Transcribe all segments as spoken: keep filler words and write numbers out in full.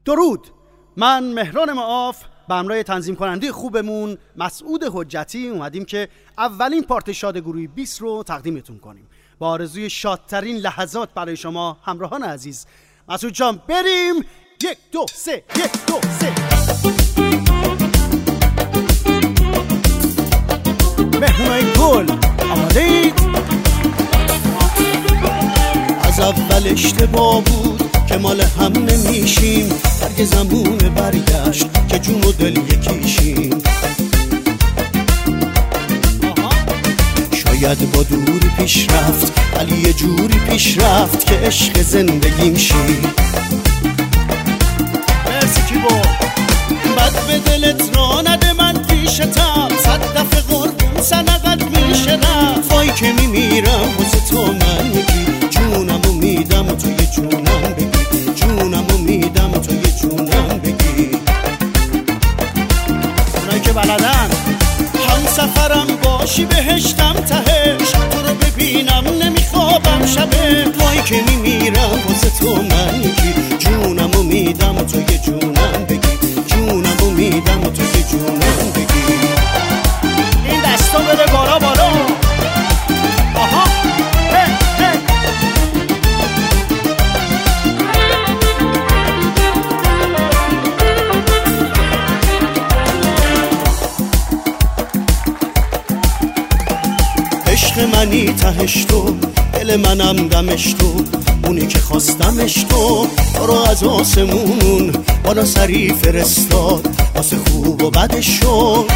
درود، من مهران معاف به همراه تنظیم کننده خوبمون مسعود حجتی اومدیم که اولین پارت شاد گروهی بیست رو تقدیمتون کنیم با آرزوی شادترین لحظات برای شما همراهان عزیز. مسعود جان بریم. یک دو سه یک دو سه. مهمونای گل آماده اید؟ از اول اشتباه بود که مال هم نمیشیم، هرگز زمونه برگشت که جون و دل یکیشیم. شاید با دوری پیش رفت ولی یه جوری پیش رفت که عشق زندگیم شید. مرسی کی بود بد به دلت را نده من پیشتم، صد دفعه قربون سنقت میشه رفت. وای که میمیرم واسه تو من یکی، جونمو میدم تو یه جونم بگی، جونمو میدم تو یه جونم بگی. اونایی که بلدن هم سفرم باشی بهشتم تهش، تو رو ببینم نمیخوابم شبه. وای که میمیرم واسه تو من یکی، جونمو میدم تو یه جونم بگی، جونمو میدم تو یه جونم بگی. این دستا بده بالا بالا. آها هی هی. عشق منی تهش تو، دل منم دمش تو، اونی که خواستمش تو. تو رو از آسمون بالا سری فرستاد واسه خوب و بدش شد.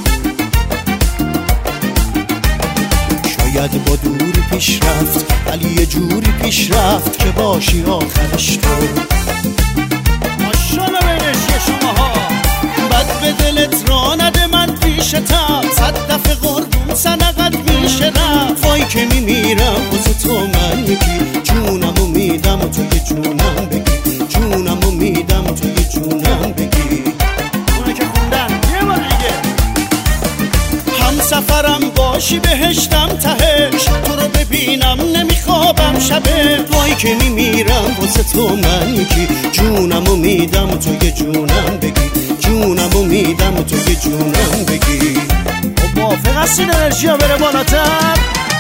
شاید با دوری پیش رفت ولی یه جوری پیش رفت که باشی آخرش تو. ماشالله بینش یه شماها. بد به دلت را نده من پیشتم، صد دفعه قربون سنقت میشه رفت. وای که میمیرم واسه تو من یکی، جونمو میدم تو یه جونم بگی، جونمو میدم تو یه جونم بگی. اونایی که خوندن یه بار دیگه. هم سفرم باشی بهشتم تهش، تو رو ببینم نمیخوابم شبه. وای که میمیرم واسه تو من یکی، جونمو میدم تو یه جونم بگی، جونمو میدم تو یه جونم بگی. خب موافق هستین انرژی ها بره بالاتر؟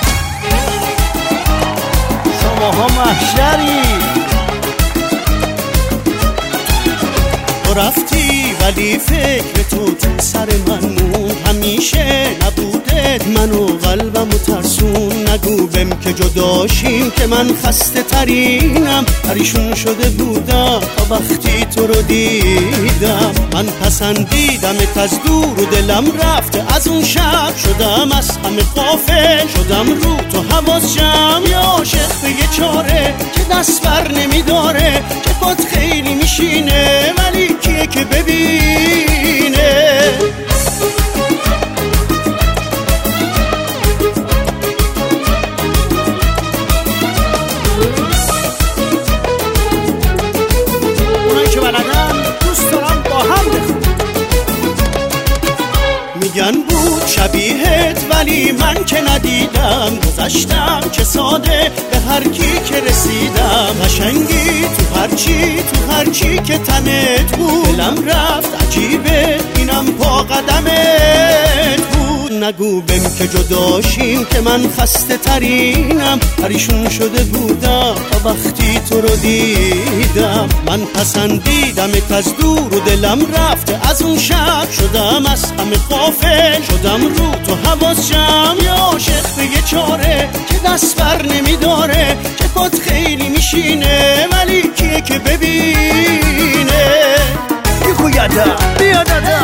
شماها محشری. تو رفتی ولی فکر تو تو سر من موند، همیشه نبودت منو قلبمو ترسون. نگو بهم که جداشیم که من خسته ترینم، پریشون شده بودم تا وقتی تو رو دیدم. من پسندیدمت از دور و دلم رفته از اون شب، شدم از همه غافل، شدم رو تو حواس جمع. یا عاشق به یه چاره که دست بر نمیداره، که پات خیلی میشینه ولی کیه که ببینه. اونایی که بلدن دوست دارم با هم بخون. میگن بود شبیهت ولی من که ندیدم، گذشتم که ساده به هر کی که رسیدم. قشنگی تو هرچی تو هرچی که تنت بود، دلم رفت عجیبه اینم پا قدمت بود. نگو بهم که جداشیم که من خسته ترینم، پریشون شده بودم تا وقتی تو رو دیدم. من پسندیدمت از دور و دلم رفته از اون شب، شدم از همه غافل، شدم رو تو حواس جمع. یا عاشق به یه چاره که دست بر نمیداره، که پات خیلی میشینه ولی کیه که ببینه. یکو یادا بیا دادا.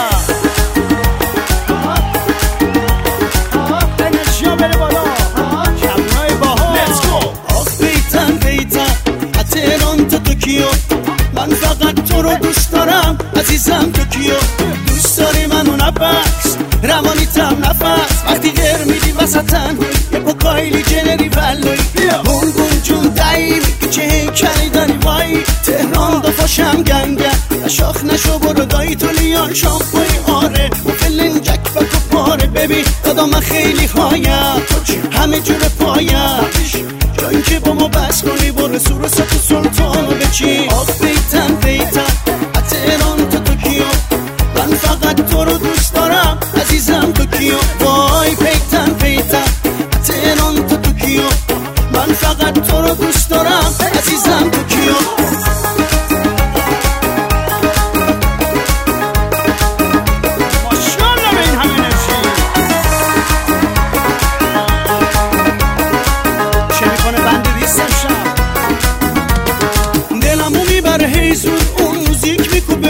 انرژی ها بره بالا. جمعای باها. Let's go. آخ بیتن بیتن تهران تا توکیو، من فقط تو رو دوست دارم عزیزم. توکیو دوست داری منو نبکس، روانیتم نفس. وقتی گر میدی وسطن یه پا کایلی جنری ولوی، بلبون جون دایی چه هیکلی داری وای. تهران دفاشم گنگه شاخ نشو برو دایی تو لیان شامپوی آره و فلنجک و تو پاره. ببین دادا من خیلی هایم همه جور پایم، جایی که با ما بس کنی برو سور و سط و سلطان و بچین. آف بیتن بیتن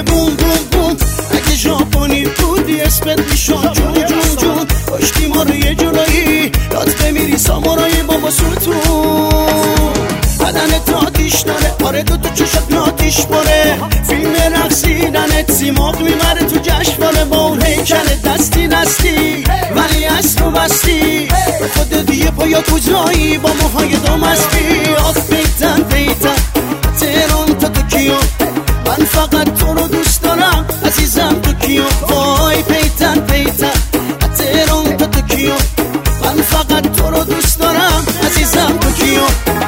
بوم بوم بوم اگه ژاپنی بودی اسمت میشد جون جون جون کشتی ما رو یه جلایی داد بمیری سامورایی بابا ستون بدنت آتیش داره آره دو تو چشت ناتیش باره فیلم رقصیدنت سیماق میبره تو جشنواره با اون هیکل دستی دستی ولی از تو بستی به خود دیگه پایا کجایی با موهای دامستی آف پیتن پیتن تهران تا توکیو من فقط تو رو دوست دارم عزیزم توکیو وای پیتن پیتن تهران تا توکیو من فقط تو رو دوست دارم عزیزم توکیو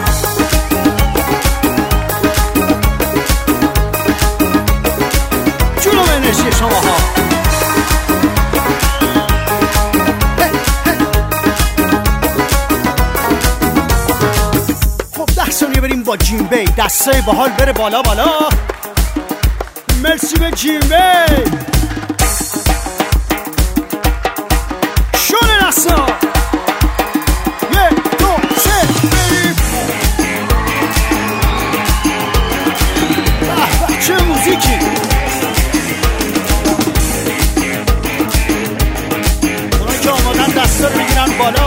جلو انرژی شما ها خب ده ثانیه بریم با جیمبی دستای باحال بره بالا بالا مرسی به جیمبی شونه نسا یک دو سه بریم به به چه موزیکی اونایی که آمادن دستا رو بگیرن بالا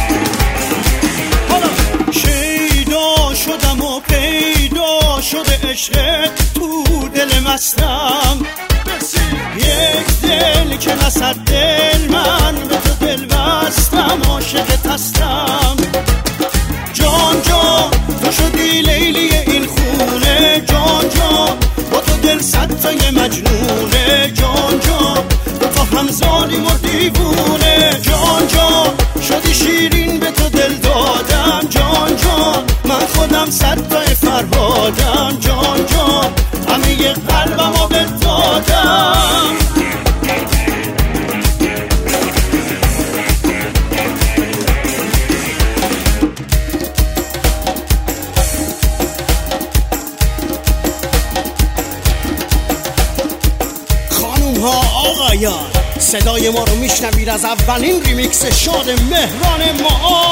حالا شیدا شدم و پیدا شده عشقت تو دل مستم یک دل که نصد دل من به تو دل بستم عاشقت هستم جان جان تو شدی لیلی این خونه جان جان با تو دل صد تای مجنونه جان جان با تو هم ظالم و دیوونه جان جان شدی شیرین به تو دل دادم جان جان من خودم صد تای فرهادم جان جان همه قلبم رو بهت دادم خانوم ها آقایان صدای ما رو میشنوید از اولین ریمیکس شاد مهران ما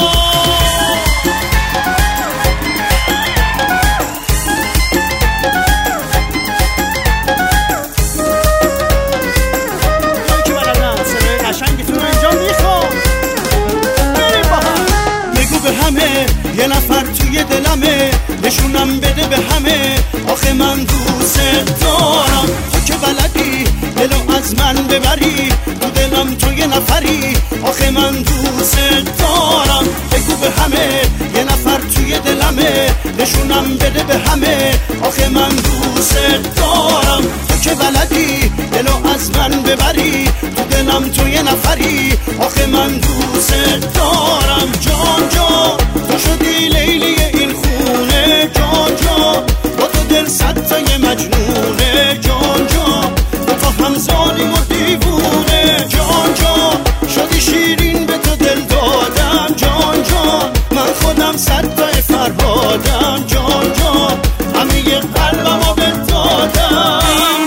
یه نفر توی دلمه نشونم بده به همه آخه من دوست دارم تو که بلدی دلو از من ببری تو دلم تو یه نفری آخه من دوست دارم بگو به همه یه نفر توی دلمه نشونم بده به همه آخه من دوست دارم تو که بلدی دلو از من ببری تو دلم تو یه نفری آخه من دوست دارم جان جان تو شدی لیلی این خونه جان جان با تو دل صد تای مجنونه جان جان با تو هم ظالم و دیوونه جان جان شدی شیرین به تو دل دادم جان جان من خودم صد تای فرهادم جان جان همه قلبم رو بهت دادم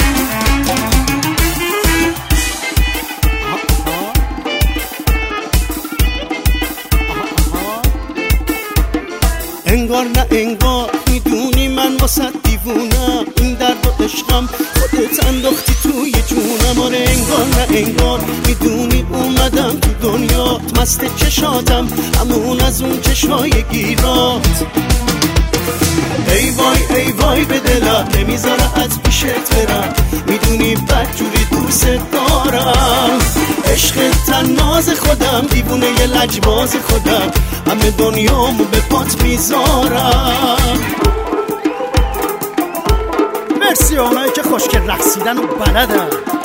انگار نه انگار میدونی من واسه دیوونم این درد و عشقم خودت انداختی توی جونم آره انگار نه انگار میدونی اومدم تو دنیا مست چشاتم همون از اون چشای گیرات ای وای ای وای به دلم نمیذاره از پیشت برم میدونی بدجوری دوست دارم عشق تناز خودم دیوونه یه لجباز خودم همه دنیامو به پات میذارم مرسی اونایی که خوشگل رقصیدن و بلدن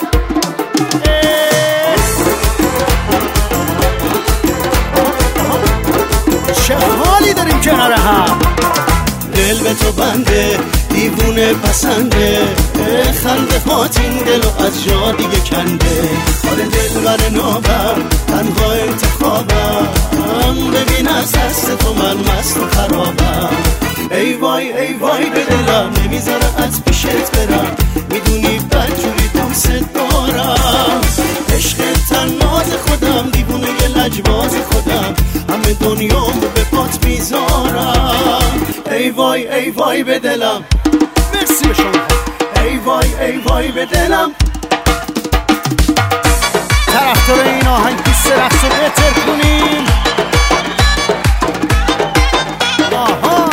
چه حالی داریم کنار هم دل به تو بنده دیوونه پسنده خنده هات این دلو از جا دیگه کنده آره دل بر نابم تنها انتخابم ببین از دست تو من مست و خرابم ای وای ای وای به دلم نمیذاره از پیشت برم میدونی بدجوری دوست دارم عشق تناز خودم دیوونه یه لجباز خودم همه دنیامو به پات میذارم ای وای ای وای به دلم مرسی به شما ای وای ای وای به دلم. طرفدار این آهنگ پیست رقص رو بهتر کنیم. آها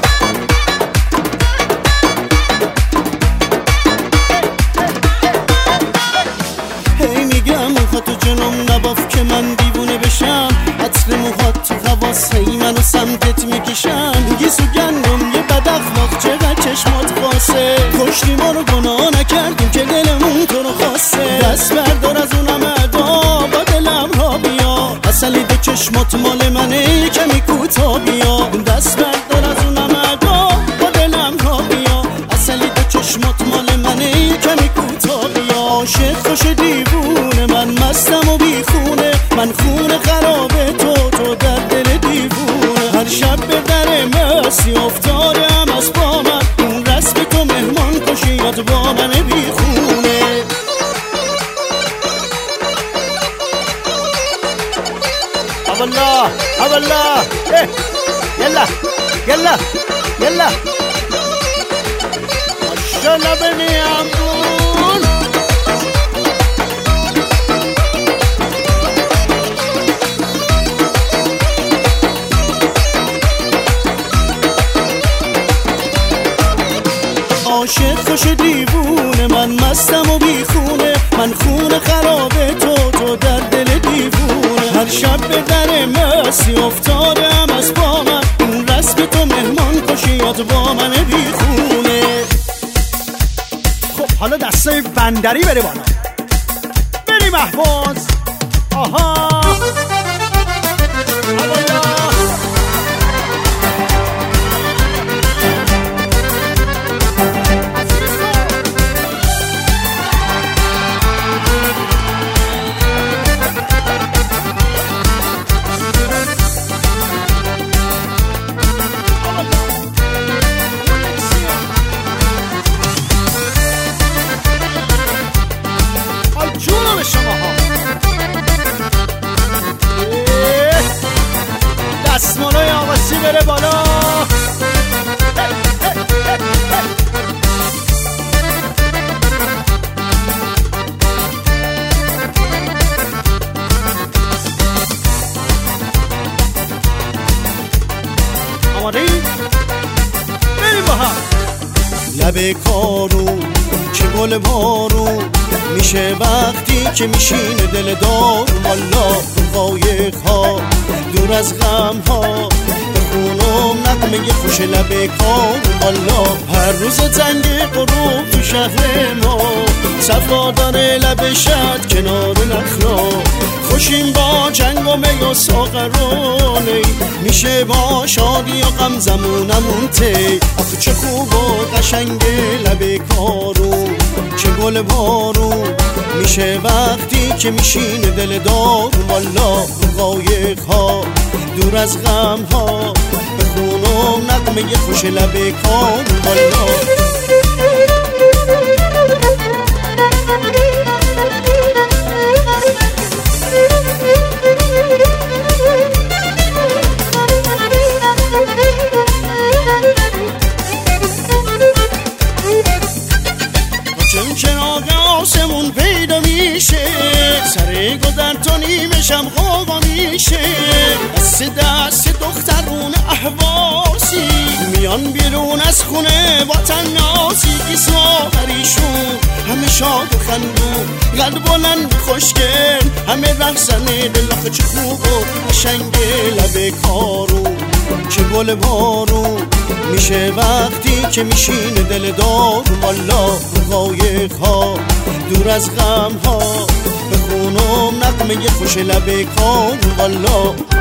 هی میگم موهات تو جلوم نباف که من دیوونه بشم، عطر موهات تو حواس هی منو سمتت میکشم. میگی سوگندم یه بد اخلاق چقدر چشمات خاصه، کشتی ما رو گناه نکردیم که دلمون تو رو خواسته. دست بردار از اونم ادا با دلم را بیا، اصلی دو چشمات مال منه کمی کوتا بیا. دست بردار از اونم ادا با دلم را بیا، اصلی دو چشمات مال منه کمی کوتا بیا. عاشق خوش دیوونه من مستم و بیخونه، من خونه خرابه تو تو در دل دیوونه. هر شب به در مسی افتادم از با من، این رسم تو مهمان کشیات با من بیخونه. اولا اولا یلا یلا یلا ماشالله بنی امون. عاشق خوش دیوونه من مستم و بیخونه، من خونه خرابه تو تو در دل دیوونه. هر شب به در مسی افتادم از با من، این رسم تو مهمان کشیات با من بیخونه. خب حالا دسته بندری بره بالا، بری محفوظ. آها دستمالای آواسی بره بالا. آماده ای؟ بریم با هم. لب کارو چه گل بارو میشه وقتی که میشینه دل دار. والا قایق ها دور از غم ها بخونم نغمه خوش لب کار. والا هر روز تنگ غروب تو شهر ما صفا داره لب شد کنار نخلا. خوشیم با جنگ و می و ساغرانه میشه با شادی و غم زمونمون تی. آخه چه خوب و قشنگ لب کارو چه گل بارو میشه وقتی که میشینه دل دار. والا قایق ها دور از غم ها بخونم نغمه خوش لب کار. والا چراغ آسمون پیدا میشه، سر گذر تا نیمه شب خوابا میشه. دست دست دخترون احواسی میان بیرون از خونه با تناسی. بیساغریشون همه شاد و خندون، قد بلند خوشگل همه رقصنه. دل آخه چه خوب و قشنگ لب کارو چه گل بارو میشه وقتی که میشینه دل دار. والا قایق ها دور از غم ها بخونم نغمه خوش لب کار. والا